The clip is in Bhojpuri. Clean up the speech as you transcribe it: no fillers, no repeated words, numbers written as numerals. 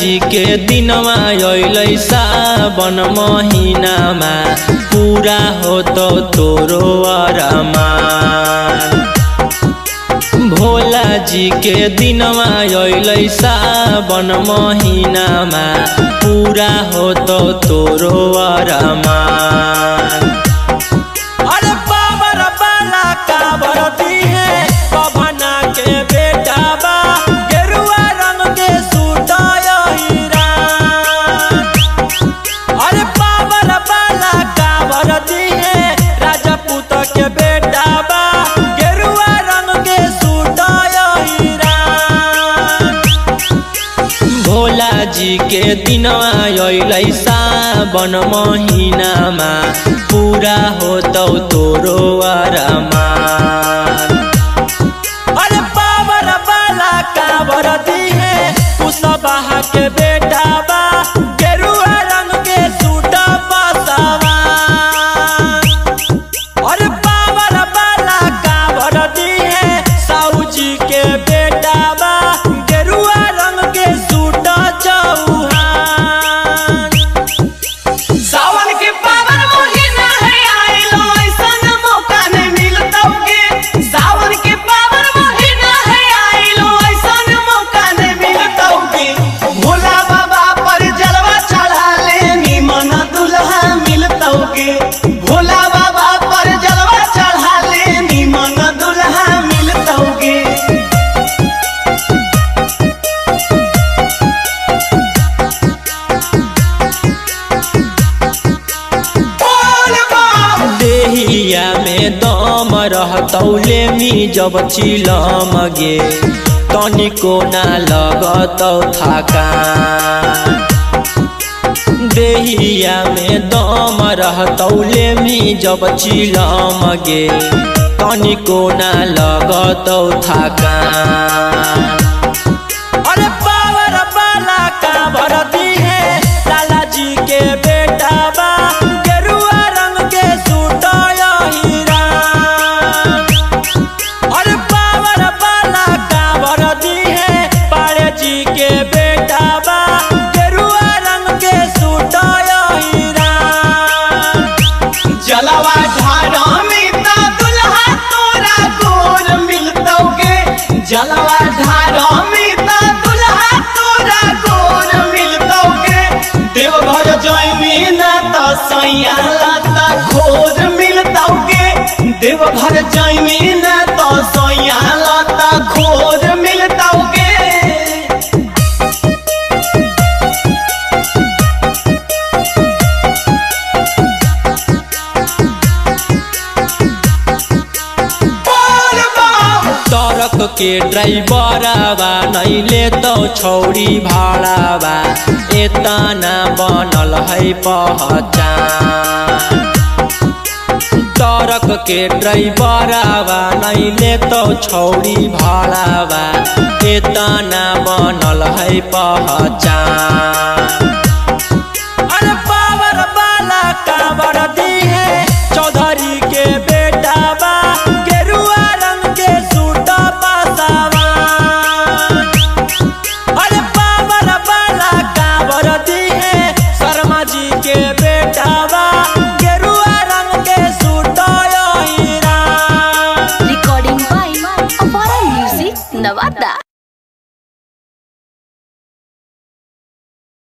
जी के दिनवा अइलै सावन महीनामा पूरा हो तो तोरो अरमान। भोला जी के दिनवा अइलै सावन महीनामा पूरा हो तो तोरो अरमान। अरे बाबर बाला काबर दिहे पवना के बेटा बा गेरुआ रंग के सूट हीरा। अरे बाबर बाला काबर दिहे राजपूत के बेटा बा गेरुआ रंग के सूट हीरा। भोला जी के दिनवा अइलै सावन महीनामा पूरा हो तो तोरो अरमान। अरे बाबर बाला काबर दिहे कुशवाहा के बेटा बा गेरुआ रंग के सूट पसवा। अरे बाबर बाला काबर दिहे साहू जी के बेटा बा गेरुआ रंग के सूट चौहान। सावन के पावन महीना है आइलो ऐसन मौका नहीं मिलतौगे। सावन के पावन महीना है आइलो ऐसन मौका नहीं मिलतौगे। भोला बाबा पर जलवा चढ़ा ले निमन दुल्हा मिलतौगे। भोला बाबा पर जलवा चढ़ा ले निमन दुल्हा मिलतौगे। देहिया में दम रहतौले मी जब चिलम गे तनिको ना लगतौ थकान। देहिया में दम रहतौले मी जब चिलम गे तनिको ना लगतौ थकान। अरे बाबर बाला काबर दिहे लाला जी के बेटा बा गेरुआ रंग के सूट हीरा। अरे बाबर बाला काबर दिहे पाड़े जी के बेटा बा गेरुआ रंग के सूट हीरा। जलवा ढारा में ता दुल्हा तोरा गोर मिलतौगे। जलवा ढारा में ता दुल्हा तोरा गोर मिलतौगे। देवघर जइमी ना त सैया लता खोर मिलतौगे। देवघर जइमी ना त सैया लता खोर मिलतौगे। ट्रक के ड्राइवरवा नहीं ले तो छौरी भाड़ावा एतना बनल है पहचान। ट्रक के ड्राइवरवा नहीं ले तो छौरी भाड़ावा एतना बनल है पहचान। अरे बाबर बाला काबर दिहे चौधरी के बेटा बा गेरुआ रंग के सूट पसवा। अरे बाबर बाला काबर दिहे शर्मा जी के बेटा बा गेरुआ रंग के सूट हीरा। Recording by Apara Music, Navada.